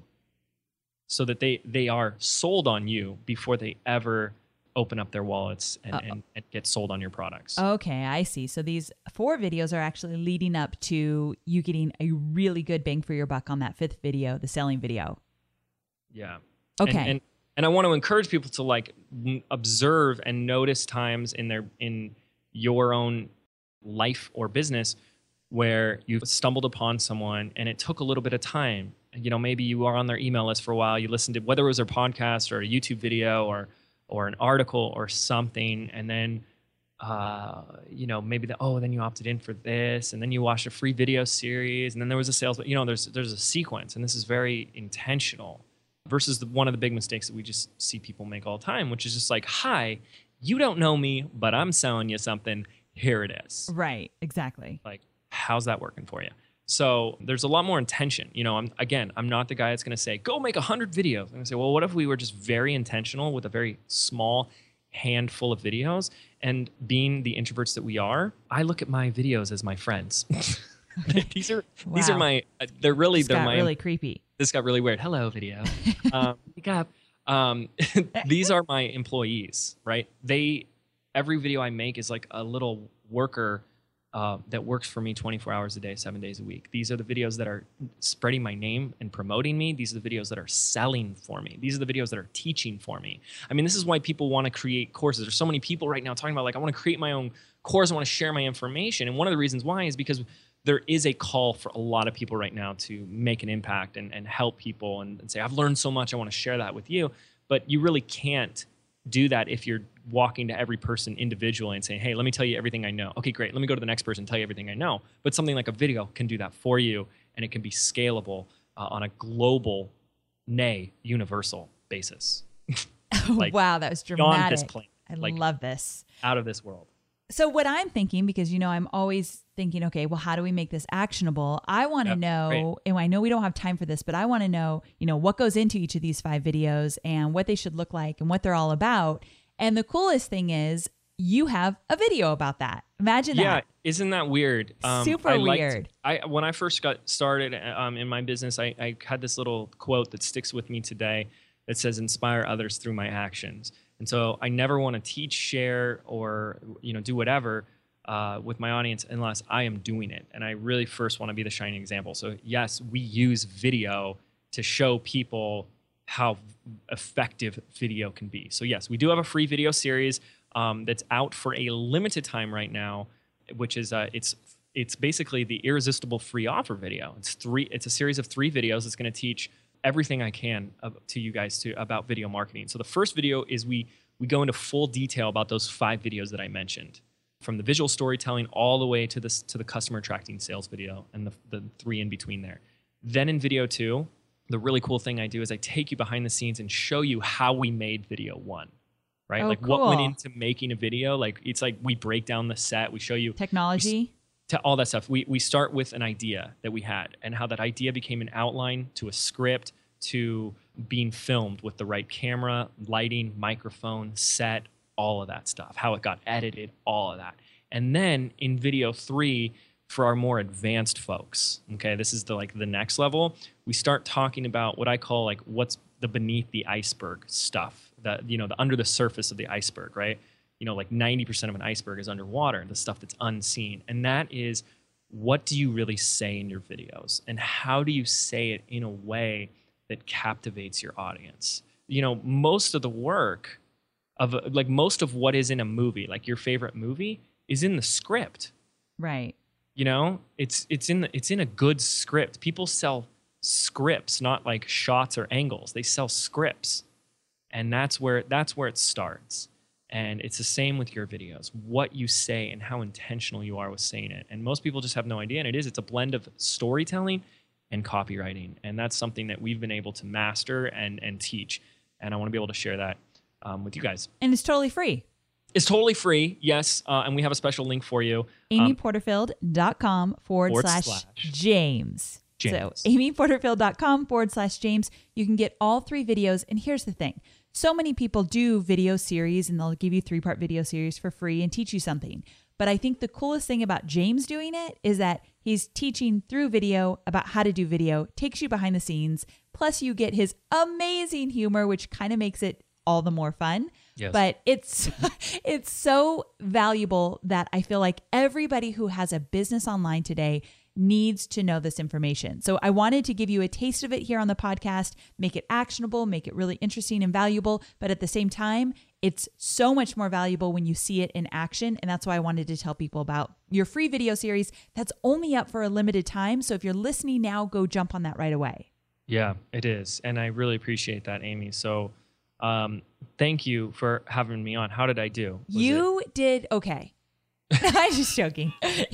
so that they, they are sold on you before they ever open up their wallets and, and, and get sold on your products. Okay, I see. So these four videos are actually leading up to you getting a really good bang for your buck on that fifth video, the selling video. Yeah. Okay. And, and, and I want to encourage people to like n- observe and notice times in their in your own life or business where you've stumbled upon someone and it took a little bit of time. You know, maybe you are on their email list for a while. You listened to, whether it was their podcast or a YouTube video or or an article or something, and then, uh, you know, maybe the, oh, then you opted in for this, and then you watched a free video series, and then there was a sales, but you know, there's there's a sequence, and this is very intentional versus the, one of the big mistakes that we just see people make all the time, which is just like, hi, you don't know me, but I'm selling you something. Here it is. Right. Exactly. Like, how's that working for you? So there's a lot more intention. You know, I'm, again, I'm not the guy that's going to say, go make one hundred videos. I'm going to say, well, what if we were just very intentional with a very small handful of videos? And being the introverts that we are, I look at my videos as my friends. these are wow. these are my, they're really, this they're got my, really creepy. This got really weird. Hello, video. um, wake up. Um, these are my employees, right? They, every video I make is like a little worker Uh, that works for me twenty-four hours a day, seven days a week. These are the videos that are spreading my name and promoting me. These are the videos that are selling for me. These are the videos that are teaching for me. I mean, this is why people want to create courses. There's so many people right now talking about like, I want to create my own course. I want to share my information. And one of the reasons why is because there is a call for a lot of people right now to make an impact and, and help people and, and say, I've learned so much. I want to share that with you. But you really can't do that if you're walking to every person individually and saying, hey, let me tell you everything I know. Okay, great. Let me go to the next person and tell you everything I know. But something like a video can do that for you, and it can be scalable uh, on a global, nay, universal basis. Like, wow, that was dramatic. This plane, I like, love this. Out of this world. So what I'm thinking, because, you know, I'm always thinking, okay, well, how do we make this actionable? I want to yep, know, right. and I know we don't have time for this, but I want to know, you know, what goes into each of these five videos and what they should look like and what they're all about. And the coolest thing is you have a video about that. Imagine yeah, that. Yeah, isn't that weird? Um, Super I weird. Liked, I When I first got started um, in my business, I, I had this little quote that sticks with me today that says, inspire others through my actions. And so I never want to teach, share, or, you know, do whatever uh, with my audience unless I am doing it. And I really first want to be the shining example. So yes, we use video to show people how effective video can be. So yes, we do have a free video series um, that's out for a limited time right now, which is uh, it's it's basically the Irresistible Free Offer video. It's three. It's a series of three videos that's going to teach everything I can uh, to you guys to about video marketing. So the first video is we we go into full detail about those five videos that I mentioned, from the visual storytelling all the way to this to the customer attracting sales video and the, the three in between there. Then in video two, the really cool thing I do is I take you behind the scenes and show you how we made video one, right? Oh, like cool. what went into making a video. Like it's like we break down the set, we show you Technology. To all that stuff. We we start with an idea that we had and how that idea became an outline to a script to being filmed with the right camera, lighting, microphone, set, all of that stuff, how it got edited, all of that. And then in video three, for our more advanced folks, okay, this is the like the next level, we start talking about what I call like what's the beneath the iceberg stuff, that, you know, the under the surface of the iceberg, right? You know, like ninety percent of an iceberg is underwater, the stuff that's unseen. And that is, what do you really say in your videos? And how do you say it in a way that captivates your audience? You know, most of the work of, like most of what is in a movie, like your favorite movie, is in the script. Right. You know, it's it's in the, it's in a good script. People sell scripts, not like shots or angles. They sell scripts. And that's where that's where it starts. And it's the same with your videos, what you say and how intentional you are with saying it. And most people just have no idea. And it is, it's a blend of storytelling and copywriting. And that's something that we've been able to master and, and teach. And I want to be able to share that um, with you guys. And it's totally free. It's totally free, yes. Uh, and we have a special link for you. amyporterfield.com forward, forward slash, slash James. James. So amyporterfield.com forward slash James. You can get all three videos. And here's the thing. So many people do video series and they'll give you three-part video series for free and teach you something. But I think the coolest thing about James doing it is that he's teaching through video about how to do video, takes you behind the scenes, plus you get his amazing humor, which kind of makes it all the more fun. Yes. But it's it's so valuable that I feel like everybody who has a business online today needs to know this information. So I wanted to give you a taste of it here on the podcast, make it actionable, make it really interesting and valuable. But at the same time, it's so much more valuable when you see it in action. And that's why I wanted to tell people about your free video series that's only up for a limited time. So if you're listening now, go jump on that right away. Yeah, it is. And I really appreciate that, Amy. So um, thank you for having me on. How did I do? Was you it- did okay. I'm just joking.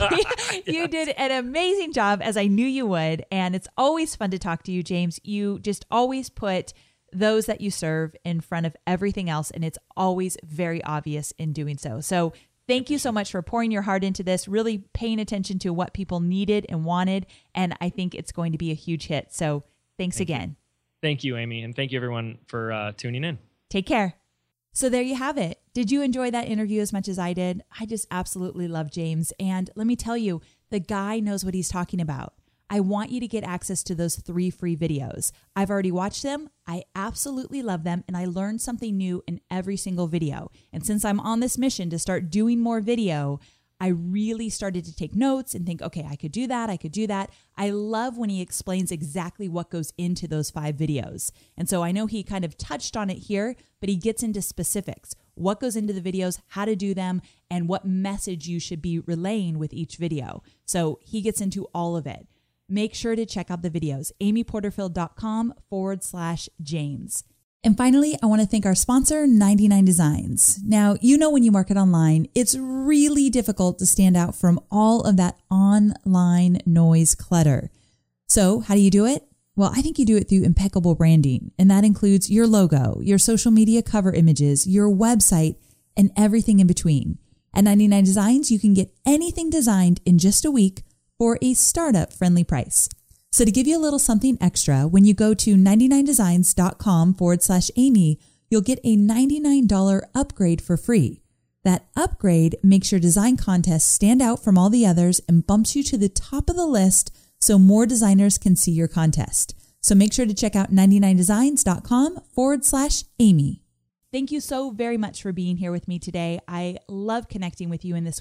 You did an amazing job, as I knew you would. And it's always fun to talk to you, James. You just always put those that you serve in front of everything else. And it's always very obvious in doing so. So thank you so much for pouring your heart into this, really paying attention to what people needed and wanted. And I think it's going to be a huge hit. So thanks Thank again. You. Thank you, Amy. And thank you, everyone, for uh, tuning in. Take care. So there you have it. Did you enjoy that interview as much as I did? I just absolutely love James. And let me tell you, the guy knows what he's talking about. I want you to get access to those three free videos. I've already watched them. I absolutely love them. And I learned something new in every single video. And since I'm on this mission to start doing more video, I really started to take notes and think, okay, I could do that. I could do that. I love when he explains exactly what goes into those five videos. And so I know he kind of touched on it here, but he gets into specifics, what goes into the videos, how to do them, and what message you should be relaying with each video. So he gets into all of it. Make sure to check out the videos, amyporterfield.com forward slash James. And finally, I want to thank our sponsor, ninety-nine Designs. Now, you know when you market online, it's really difficult to stand out from all of that online noise clutter. So how do you do it? Well, I think you do it through impeccable branding, and that includes your logo, your social media cover images, your website, and everything in between. At ninety-nine Designs, you can get anything designed in just a week for a startup-friendly price. So to give you a little something extra, when you go to ninety-nine designs.com forward slash Amy, you'll get a ninety-nine dollars upgrade for free. That upgrade makes your design contests stand out from all the others and bumps you to the top of the list so more designers can see your contest. So make sure to check out ninety-nine designs.com forward slash Amy. Thank you so very much for being here with me today. I love connecting with you in this way,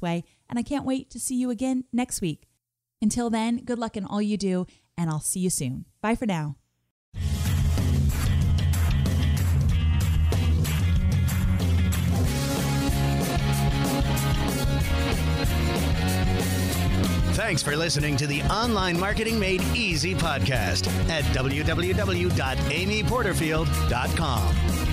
and I can't wait to see you again next week. Until then, good luck in all you do, and I'll see you soon. Bye for now. Thanks for listening to the Online Marketing Made Easy podcast at w w w dot amy porterfield dot com.